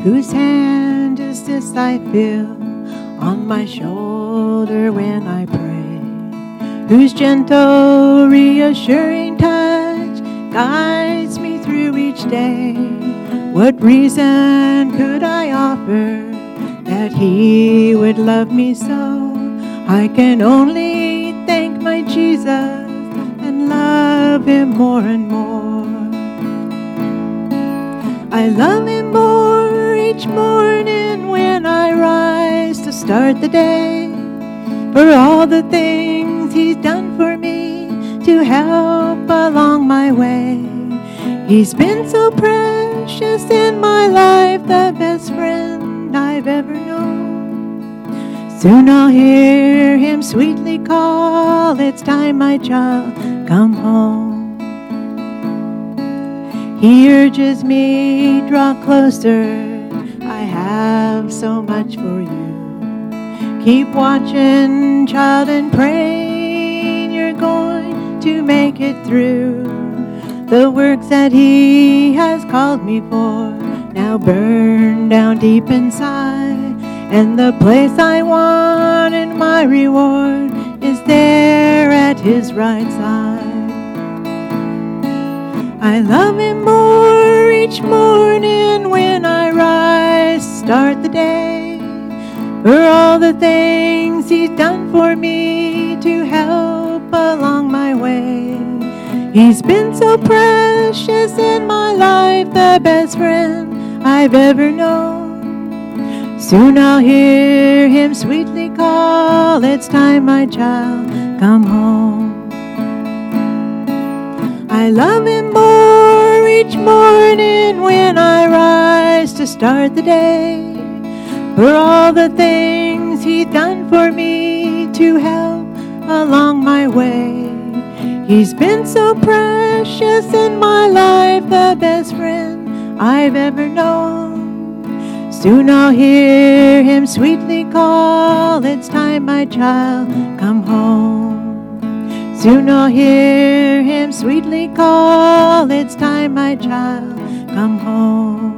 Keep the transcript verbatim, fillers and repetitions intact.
Whose hand is this I feel on my shoulder when I pray? Whose gentle, reassuring touch guides me through each day? What reason could I offer that he would love me so? I can only thank my Jesus and love him more and more. I love him more each morning when I rise to start the day, for all the things he's done for me to help along my way. He's been so precious in my life, the best friend I've ever known. Soon I'll hear him sweetly call, it's time, my child, come home. He urges me, draw closer, I have so much for you. Keep watching, child, and praying you're going to make it through. The works that he has called me for now burn down deep inside, and the place I want in my reward is there at his right side. I love him more each morning when I rise to start the day, for all the things he's done for me to help along my way. He's been so precious in my life, the best friend I've ever known. Soon I'll hear him sweetly call, it's time, my child, come home. I love him more each morning when I rise to start the day, for all the things he's done for me to help along my way. He's been so precious in my life, the best friend I've ever known. Soon I'll hear him sweetly call, it's time, my child, come home. Soon I'll hear him sweetly call, it's time, my child, come home.